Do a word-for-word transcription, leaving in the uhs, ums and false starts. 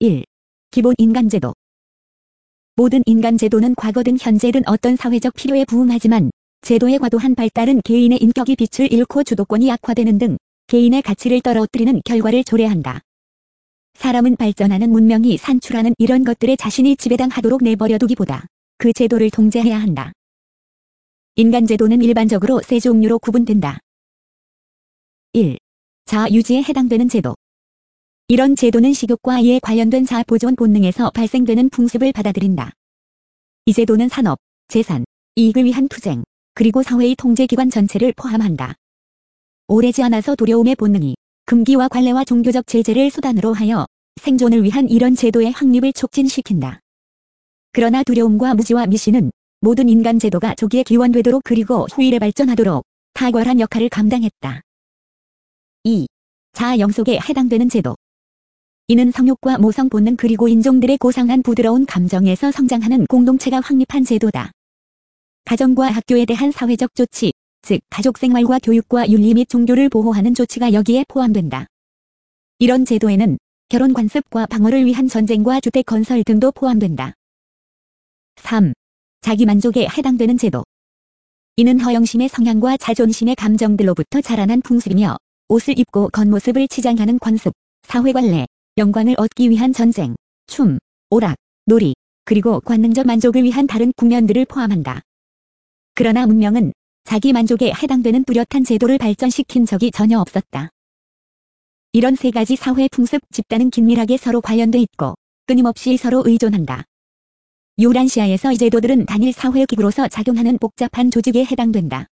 일. 기본 인간제도. 모든 인간제도는 과거든 현재든 어떤 사회적 필요에 부응하지만 제도의 과도한 발달은 개인의 인격이 빛을 잃고 주도권이 약화되는 등 개인의 가치를 떨어뜨리는 결과를 초래한다. 사람은 발전하는 문명이 산출하는 이런 것들에 자신이 지배당하도록 내버려두기보다 그 제도를 통제해야 한다. 인간제도는 일반적으로 세 종류로 구분된다. 일. 자아유지에 해당되는 제도. 이런 제도는 식욕과 이에 관련된 자아보존 본능에서 발생되는 풍습을 받아들인다. 이 제도는 산업, 재산, 이익을 위한 투쟁, 그리고 사회의 통제기관 전체를 포함한다. 오래지 않아서 두려움의 본능이 금기와 관례와 종교적 제재를 수단으로 하여 생존을 위한 이런 제도의 확립을 촉진시킨다. 그러나 두려움과 무지와 미신은 모든 인간 제도가 조기에 기원되도록 그리고 후일에 발전하도록 탁월한 역할을 감당했다. 이. 자아 영속에 해당되는 제도. 이는 성욕과 모성 본능 그리고 인종들의 고상한 부드러운 감정에서 성장하는 공동체가 확립한 제도다. 가정과 학교에 대한 사회적 조치, 즉 가족 생활과 교육과 윤리 및 종교를 보호하는 조치가 여기에 포함된다. 이런 제도에는 결혼 관습과 방어를 위한 전쟁과 주택 건설 등도 포함된다. 삼. 자기만족에 해당되는 제도. 이는 허영심의 성향과 자존심의 감정들로부터 자라난 풍습이며 옷을 입고 겉모습을 치장하는 관습, 사회관례, 영광을 얻기 위한 전쟁, 춤, 오락, 놀이, 그리고 관능적 만족을 위한 다른 국면들을 포함한다. 그러나 문명은 자기 만족에 해당되는 뚜렷한 제도를 발전시킨 적이 전혀 없었다. 이런 세 가지 사회 풍습 집단은 긴밀하게 서로 관련돼 있고 끊임없이 서로 의존한다. 유란시아에서 이 제도들은 단일 사회 기구로서 작용하는 복잡한 조직에 해당된다.